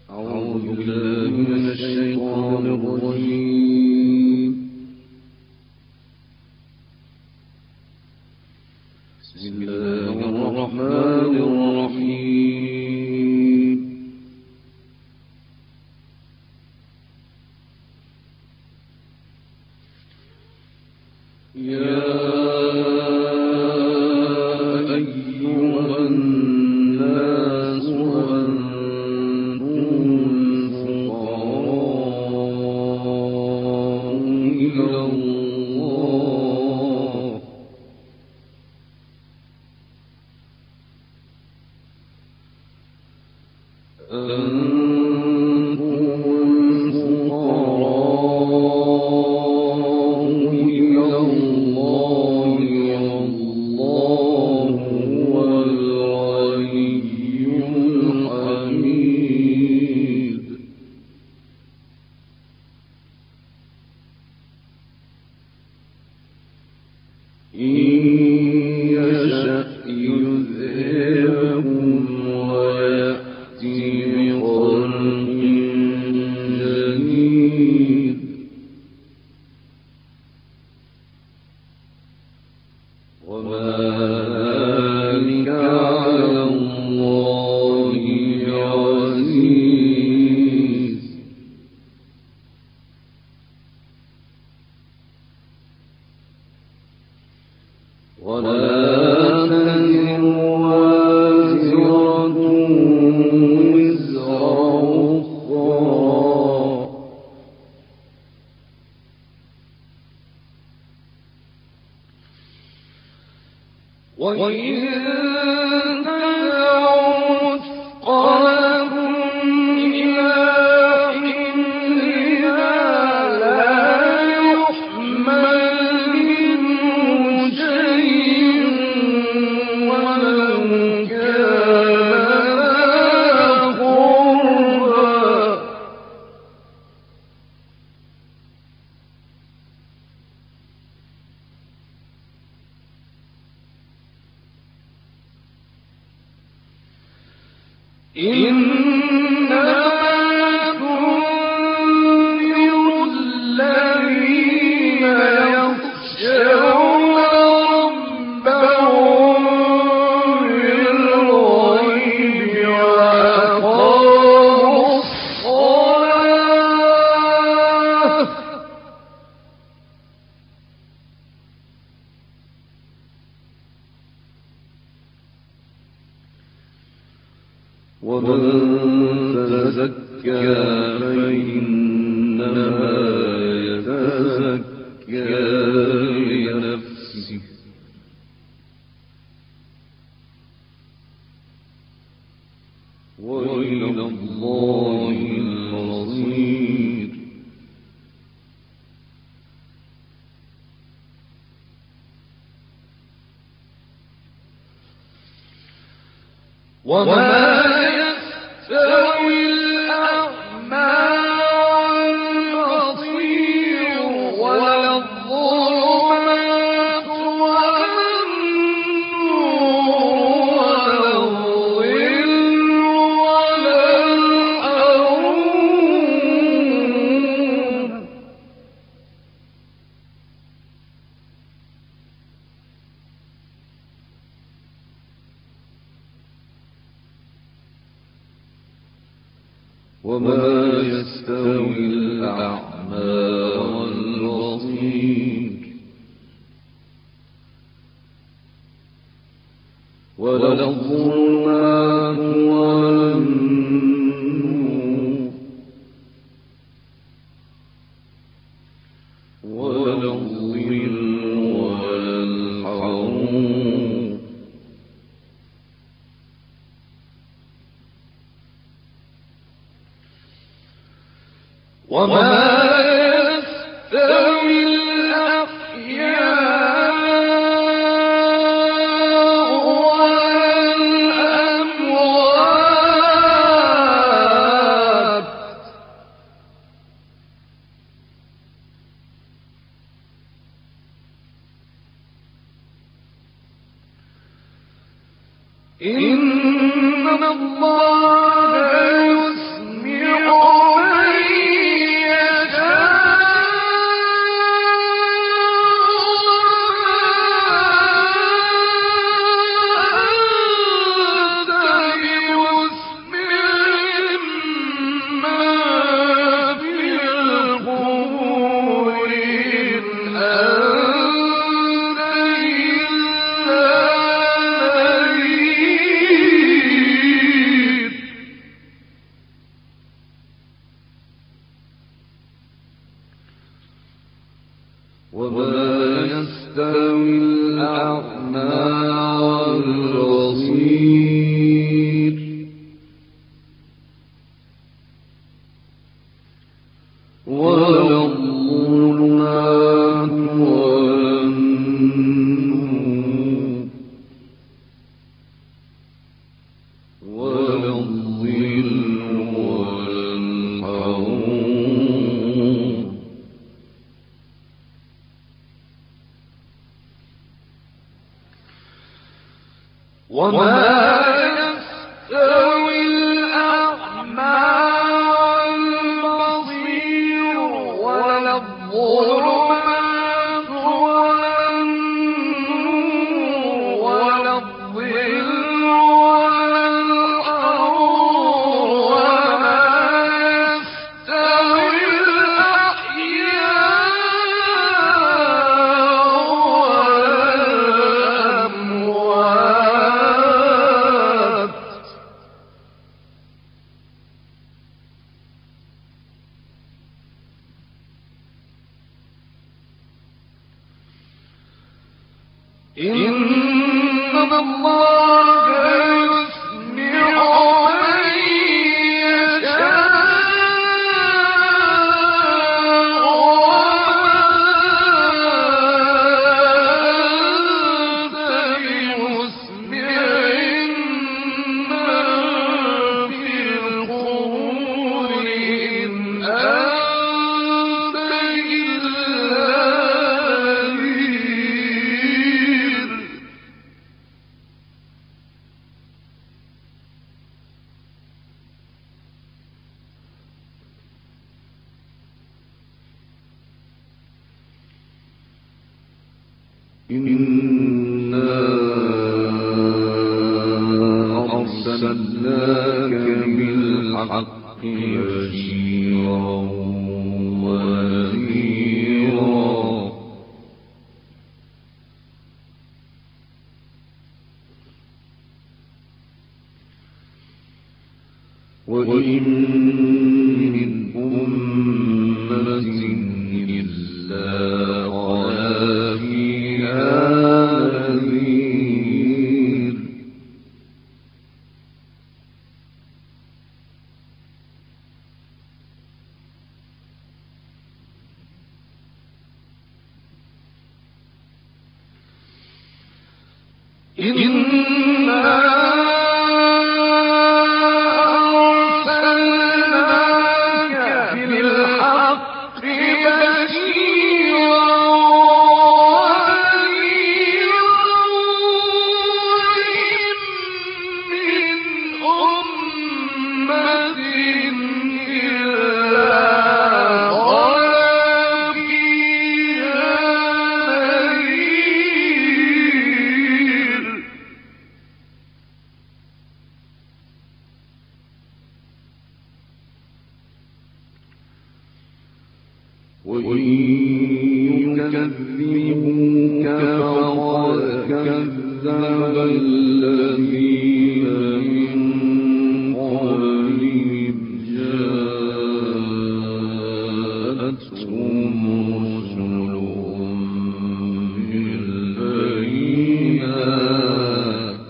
أعوذ بالله من الشيطان الرجيم. بسم الله الرحمن الرحيم. يا أيها الناس أنتم الفقراء إلى الله والله هو الغني الحميد. إن يشأ يذهبكم ويأتي بخلق جديد وما ذلك على الله بعزيز. ولا تزر وازرة وزر أخرى وإن تدع مثقلة إلى حملها لا يحمل منه شيء ولو كان ذا قربى. إنما تنذر الذين يخشون ربهم بالغيب وأقاموا الصلاة ومن تزكى فإنما يتزكى لنفسه وإلى الله المصير. وما يستوي الأعمى والبصير ولا الظلمات ولا النور ولا الظل ولا الحرور. وما يستوي الأعمى والبصير ولا الظلمات ولا النور ولا الظل ولا الحرور. وما يستوي الأحياء والأموات إن الله يسمع وما يستوي الأعمى والبصير ولا الظلمات ولا النور ولا الظل ولا الحرور وما يستوي الأعمى والبصير ولا الظلمات ولا النور ولا الظل ولا الحرور وما يستوي الأحياء والأموات إن الله يسمع من يشاء وما أنت بمسمع من في القبور إن أنت إلا نذير إنا أرسلناك بالحق بشيرا ونذيرا وإن من أمة إلا خلا فيها نذير إنا أرسلناك بالحق بشيرا ونذيرا وإن من أمة إلا خلا فيها نذير وإن يكذبوك فقد كذب الذين من قبلهم جاءتهم رسلهم بالبينات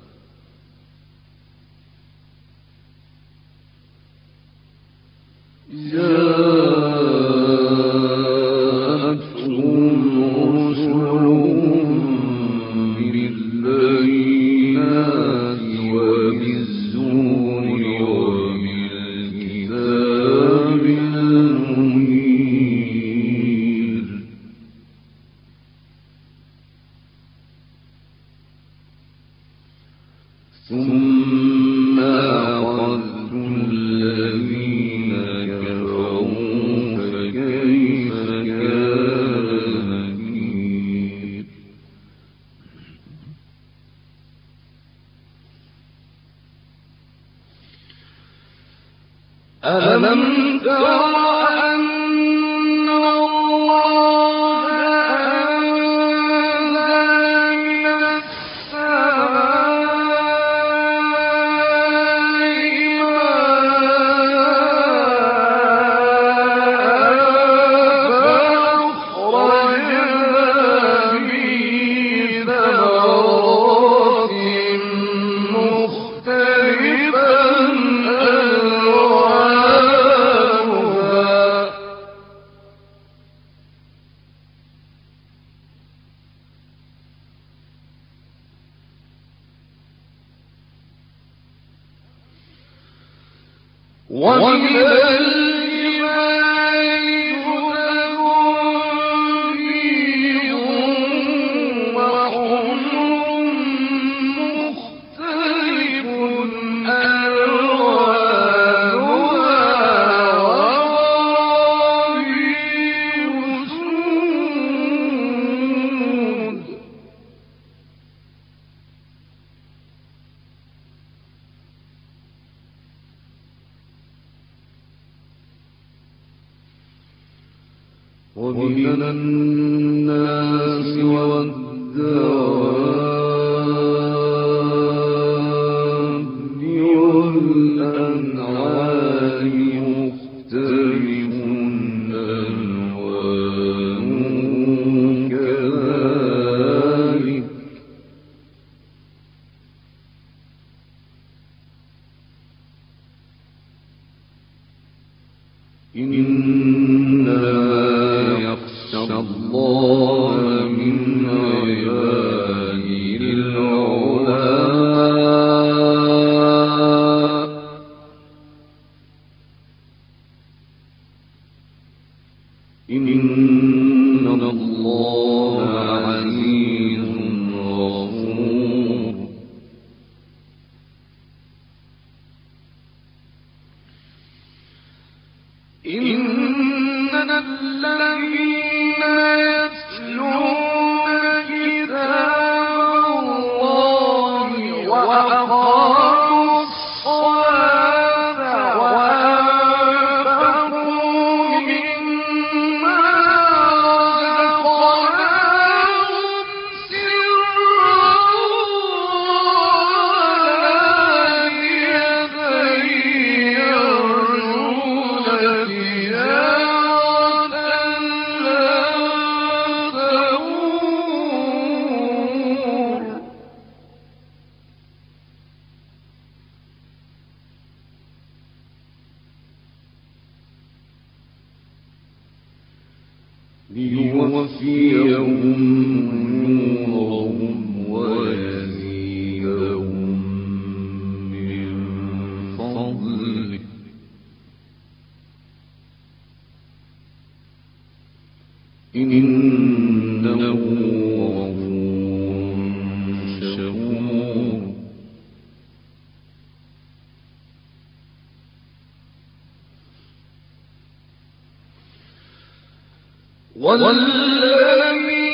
وبالزور وبالكتاب المنير ثم أخذت الذين كفروا فكيف كان نكير ألم تر أن الله أنزل من السماء ماء فأخرج ومن الناس والدواب والأنعام مختلف ألوانه كذلك إنما يخشى الله من عباده العلماء إن الله عزيز غفور إن الذين يتلون كتاب الله وأقاموا الصلاة وأنفقوا مما رزقناهم سرا وعلانية يرجون تجارة لن تبور ليوفيهم أجورهم ويزيدهم من فضله إنه غفور شكور والذي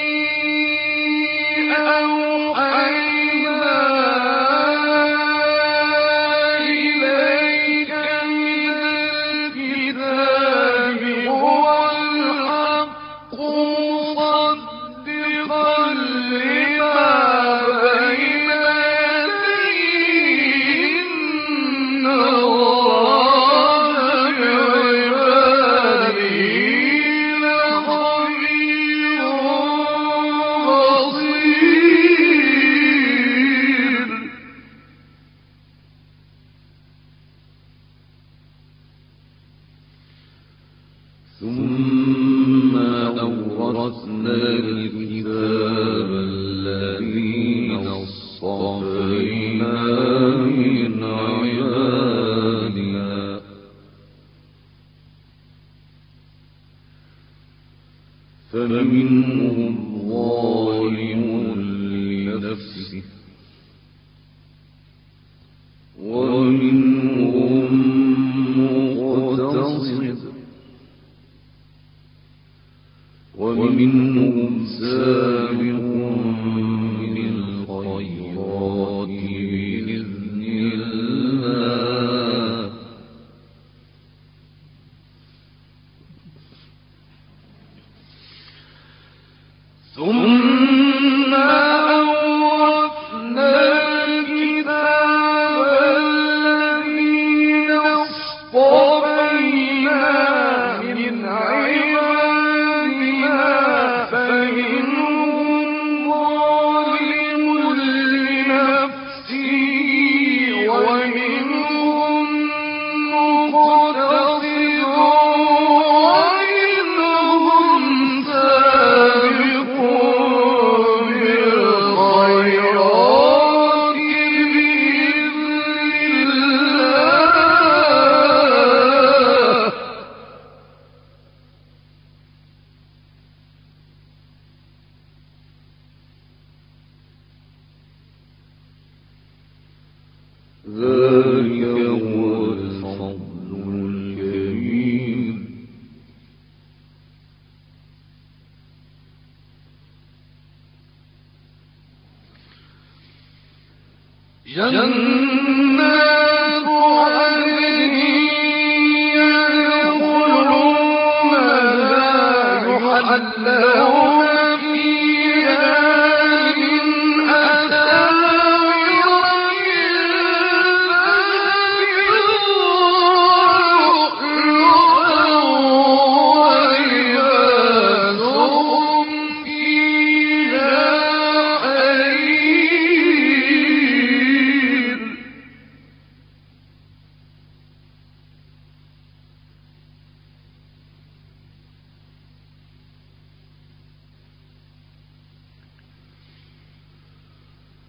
أوحينا إليك من الكتاب هو الحق مصدقا لما بين يديه إن الله بعباده لخبير بصير ثم أورثنا الكتاب الذين اصطفينا من عبادنا فمنهم ظالم لنفسه ومنهم مقتصد ومنهم سابق بالخيرات بإذن الله ثم أورثنا الكتاب الذين اصطفينا من عبادنا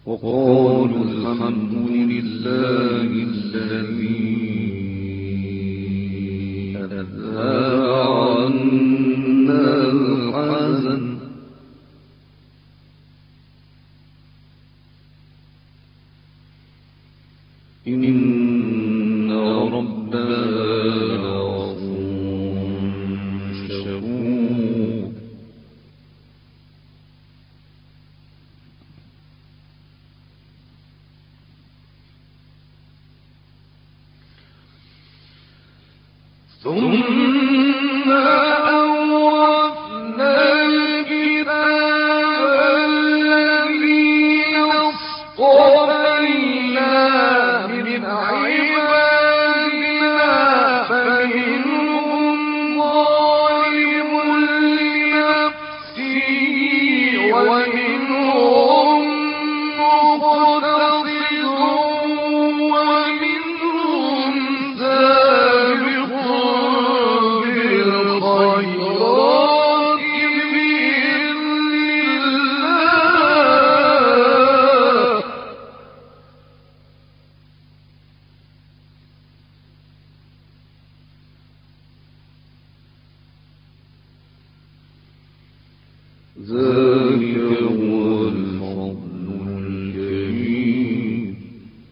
وقالوا الحمد لله الذي أذهب عنا الحزن إن ربنا لغفور شكور ثم أورثنا الكتاب الذين اصطفينا من عبادنا فمنهم ظالم لنفسه ومنهم مقتصد ومنهم سابق بالخيرات بإذن الله ذلك هو الفضل الكبير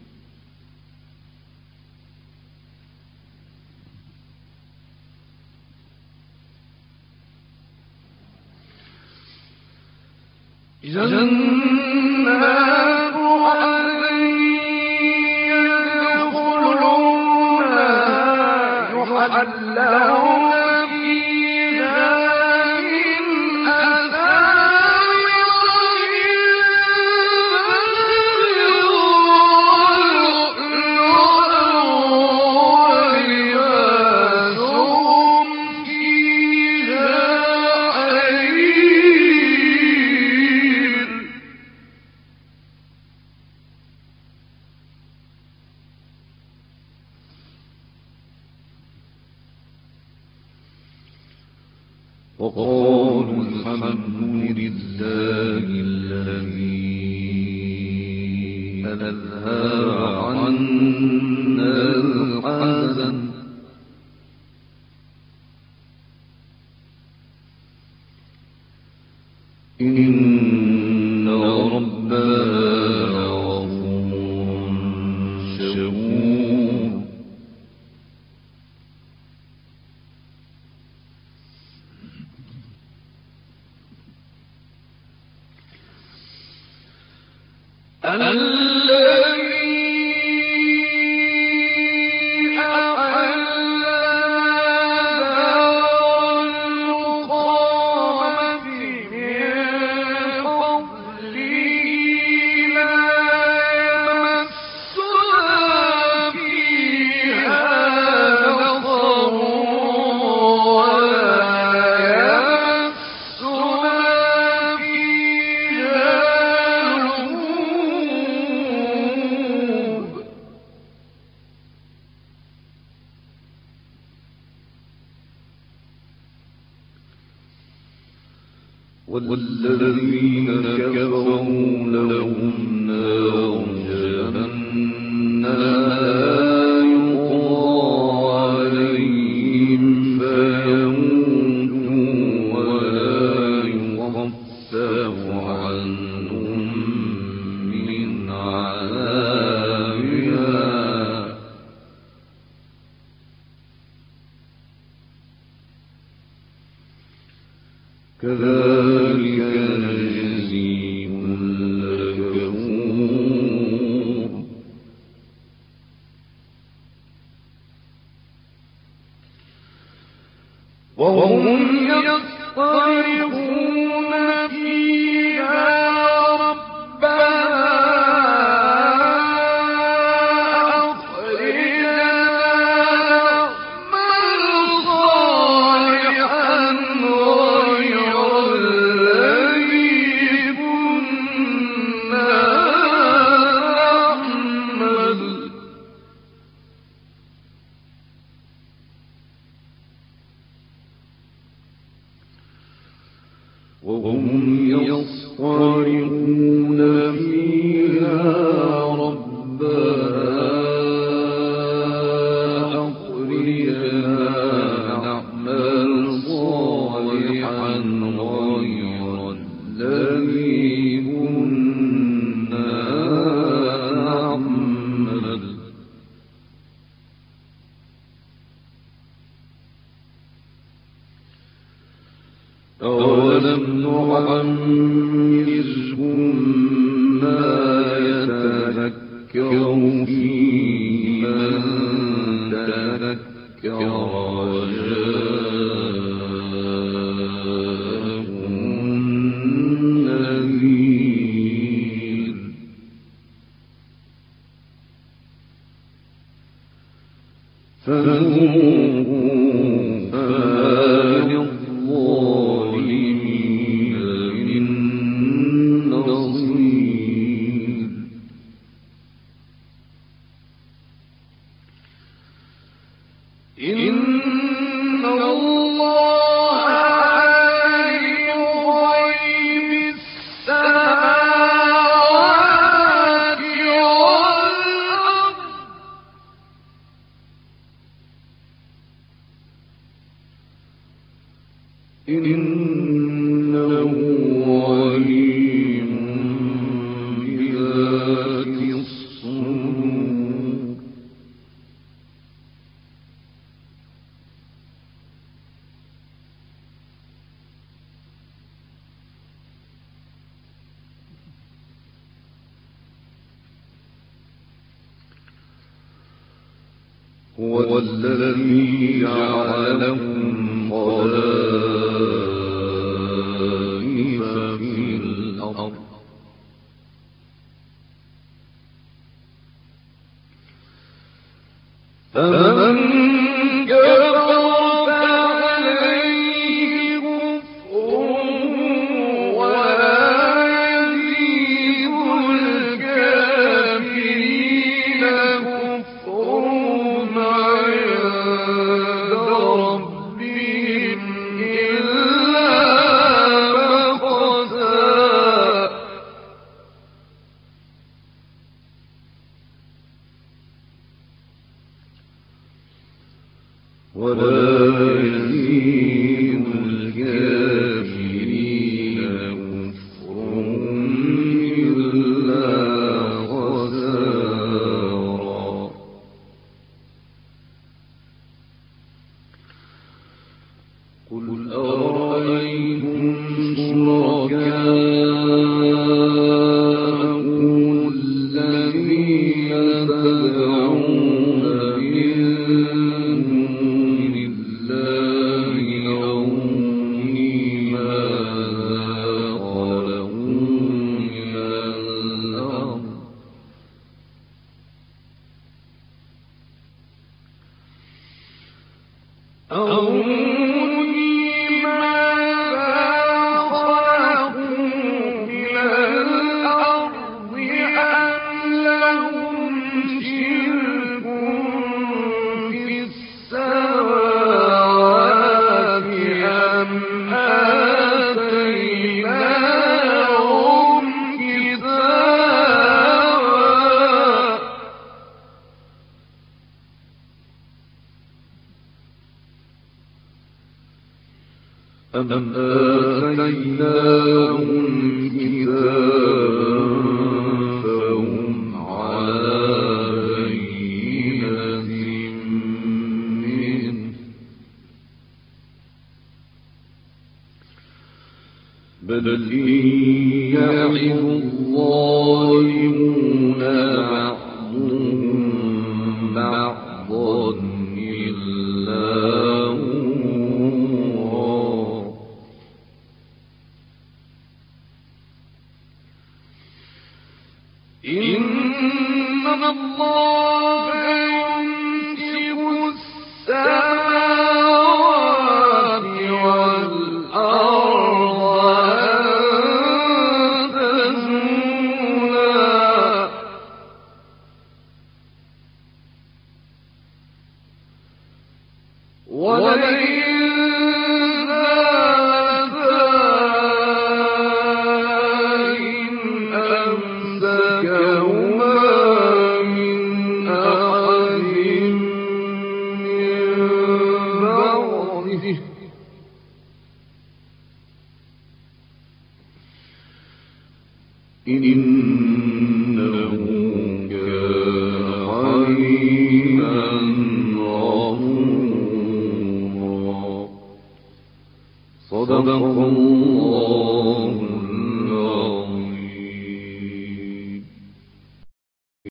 جنات عدن يدخلونها يحلون فيها من أساور من ولباسهم فيها حرير وقالوا الحمد لله الذي أذهب عنا الحزن إن ربنا لغفور شكور الذي أحلنا دار المقامة من فضله لا يمسنا فيها نصب ولا يمسنا فيها لغوب والذين كفروا لهم نار جهنم لا يقضى عليهم فيموتوا ولا يخفف عنهم من عذابها كذلك نجزي كل كفور وهم يصطرخون فيها ربنا أخرجنا نعمل صالحا غير الذي كنا نعمل وهم يصطرخون فيها أولم نعمركم ما يتذكر فيه من تذكر وجاءكم النذير فذوقوا فما للظالمين من نصير إن الله عالم غيب السماوات والأرض إنه عليم بذات الصدور هو الذي جعلكم خلائف في الأرض فمن كفر فعليه كفره ولا يزيد الكافرين كفرهم عند ربهم إلا مقتا ولا يزيد الكافرين كفرهم إلا خسارا قل أرأيتم شركاءكم الذين تدعون من دون الله أروني ماذا خلقوا من الأرض أم لهم شرك في السماوات أم آتيناهم كتابا فهم على بينة منه بل إن يعظ الظالمون بعضهم بعضا إلا غرورا إن الله يمسك السماوات والأرض أن تزولا ولئن إنه كان حليما غفورا صدق صدق الله